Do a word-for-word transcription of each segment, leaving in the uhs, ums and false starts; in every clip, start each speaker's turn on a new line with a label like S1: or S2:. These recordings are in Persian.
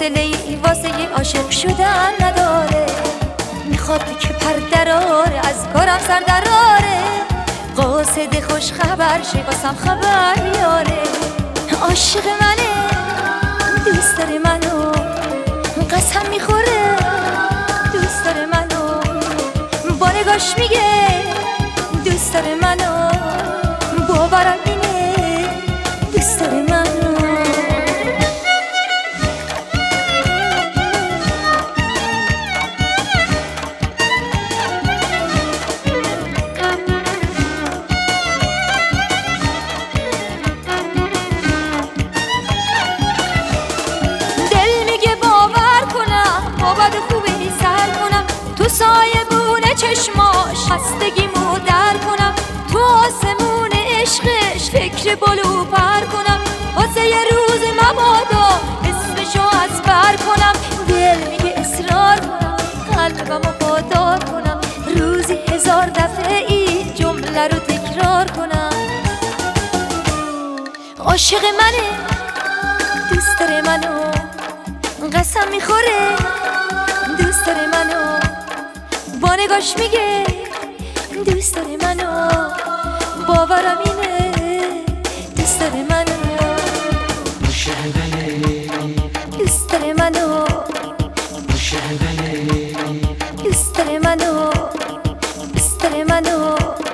S1: حوصله ای واسه عاشق شدن نداره، میخواد که پر دراره از کارم سر دراره، قاصد خوش خبر شه واسم خبر بیاره. عاشق منه، دوست داره منو، قسم میخوره دوست داره منو، با نگاش میگه دوست داره منو، باورم اینه دوست داره منو. تو سایه بونه چشماش خستگیمو در کنم، تو آسمون عشقش فکر بلو پر کنم، واسه یه روز مبادا اسمشو از بر کنم. دل میگه اصرار کنم، قلبمو پادار کنم، روزی هزار دفعه این جمله رو تکرار کنم. عاشق منه، دوست داره منو، قسم میخوره دوست داره منو، با نگاش میگه دوست داره منو، باورم اینه دوست داره منو.
S2: عاشق منه،
S1: دوست داره منو،
S2: عاشق منه،
S1: دوست داره منو، دوست داره منو.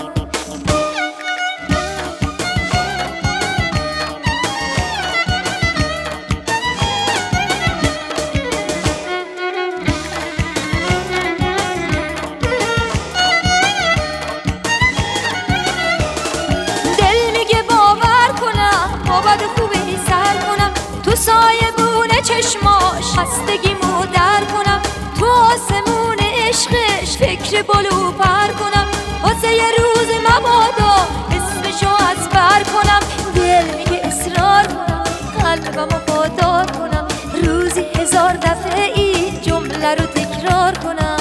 S1: تو سایه بونه چشماش خستگیمو در کنم، تو آسمون عشقش فکر بلو پر کنم، واسه یه روز مبادا اسمشو از بر کنم. دل میگه اصرار کنم، قلبمو پادار کنم، روزی هزار دفعه این جمله رو تکرار کنم.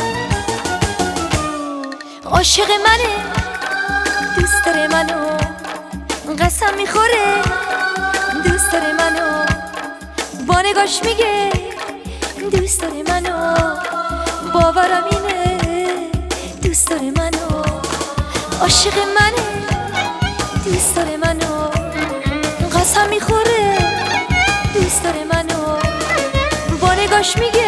S1: عاشق منه، دوست داره منو، قسم میخوره دوست داره منو، با نگاش میگه دوست داره منو، باورم اینه دوست داره منو. عاشق منه، دوست داره منو، قسم میخوره دوست داره منو، با نگاش میگه